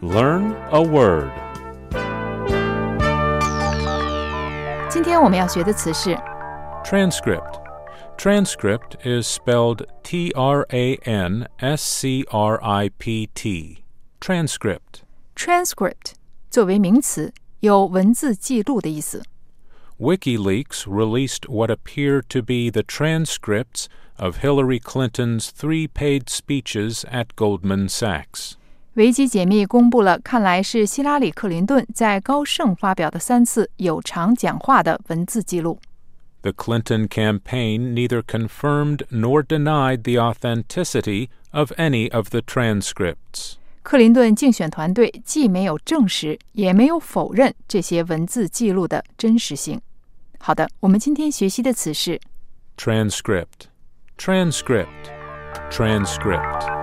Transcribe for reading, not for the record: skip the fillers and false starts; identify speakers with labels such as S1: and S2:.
S1: Learn a word.
S2: 今天我们要学的词是
S1: Transcript. Transcript is spelled T-R-A-N-S-C-R-I-P-T. Transcript.
S2: transcript 作为名词，有文字记录的意思。
S1: WikiLeaks released what appear to be the transcripts of Hillary Clinton's 3 paid speeches at Goldman Sachs.
S2: 维基解密公布了看来是希拉里·克林顿在高盛发表的3次有偿讲话的文字记录。
S1: The Clinton campaign neither confirmed nor denied the authenticity of any of the transcripts.
S2: 克林顿竞选团队既没有证实，也没有否认这些文字记录的真实性。好的，我们今天学习的词是
S1: Transcript. Transcript. Transcript.